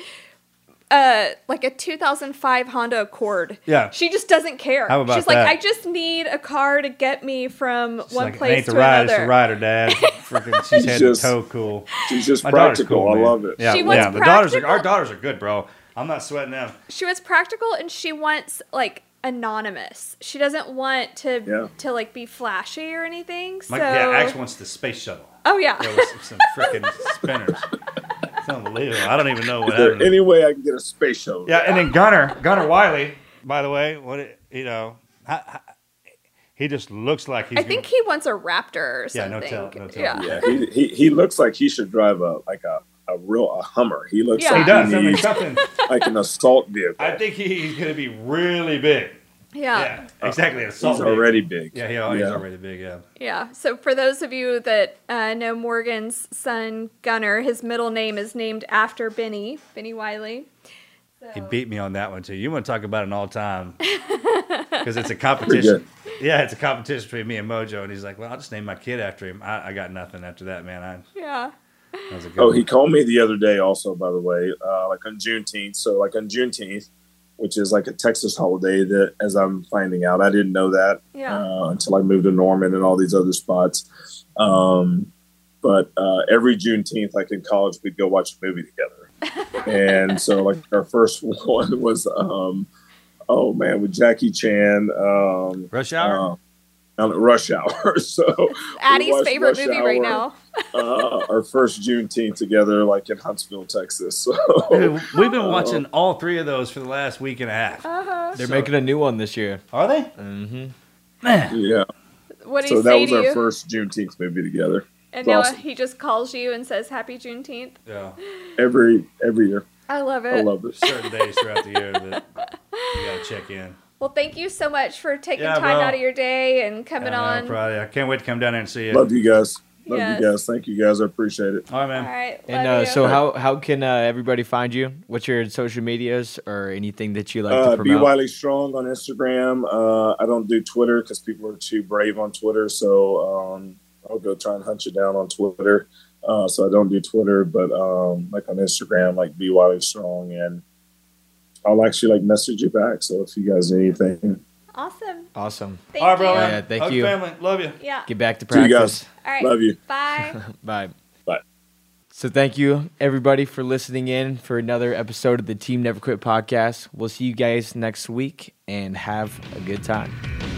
uh, like a two thousand five Honda Accord. Yeah. She just doesn't care. How about She's like, that? I just need a car to get me from It's one like, it place ain't the to ride, another. it's the rider, Dad. Freaking, she's head just- to toe cool. She's just My daughter's practical. cool, I man. love it. Yeah, She wants yeah. The daughters are, our practical- daughters are good, bro. I'm not sweating them. She wants practical and she wants like anonymous. She doesn't want to Yeah. to like be flashy or anything. My, so yeah, Axe wants the space shuttle. oh yeah. There was some, some freaking spinners. It's unbelievable. I don't even know what Is there happened. any way I can get a space shuttle? Yeah, and then Gunner, Gunner Wiley, by the way, what it, you know, I, I, he just looks like he's. I think he wants a Raptor or Yeah, no something. tell- no tell. Yeah. Yeah, he, he he looks like he should drive a like a, a real a Hummer. He looks Yeah. like he does. I mean, needs something. like an assault vehicle. I think he, he's going to be really big. Yeah. Yeah, exactly. He's Assault already big. Yeah, he, oh, he's already big. Yeah. Yeah. So for those of you that uh, know Morgan's son Gunner, his middle name is named after Benny, Benny Wiley. He beat me on that one too. You want to talk about an all time because it's a Pretty competition. good. Yeah, it's a competition between me and Mojo, and he's like, "Well, I'll just name my kid after him." I, I got nothing after that, man. I, Yeah. that was a good Oh, one. he called me the other day also, by the way, uh, like on Juneteenth. So like on Juneteenth, which is like a Texas holiday that, as I'm finding out, I didn't know that Yeah. uh, until I moved to Norman and all these other spots. Um, but uh, every Juneteenth, like in college, we'd go watch a movie together. And so, like, our first one was, um, oh man, with Jackie Chan. Um, Rush Hour? Uh, on Rush Hour. So Addie's favorite Rush movie Hour, right now. uh, our first Juneteenth together, like in Huntsville, Texas. So, Dude, we've been watching all three of those for the last week and a half. Uh-huh. They're So- making a new one this year. Are they? Mm-hmm. Man. yeah. What did So he that say was to our you? first Juneteenth movie together. And It's now awesome. he just calls you and says Happy Juneteenth. Yeah. Every every year. I love it. I love it. Certain days throughout the year that you got to check in. Well, thank you so much for taking Yeah, time bro. out of your day and coming Yeah, on. no, probably. I can't wait to come down there and see you. Love you guys. Love Yes. you guys. Thank you guys. I appreciate it. All right, All man. right. And love uh, you. so, how how can uh, everybody find you? What's your social medias or anything that you like Uh, to B promote? Wiley Strong on Instagram. Uh, I don't do Twitter because people are too brave on Twitter. So um, I'll go try and hunt you down on Twitter. Uh, so I don't do Twitter, but um, like on Instagram, like B Wiley Strong, and I'll actually like message you back. So if you guys need anything, Awesome. Awesome. Thank All right, bro. you. Yeah, thank Hug you. family. Love you. Yeah. Get back to see you practice. guys. All right. Love you. Bye. Bye. Bye. So thank you everybody for listening in for another episode of the Team Never Quit podcast. We'll see you guys next week and have a good time.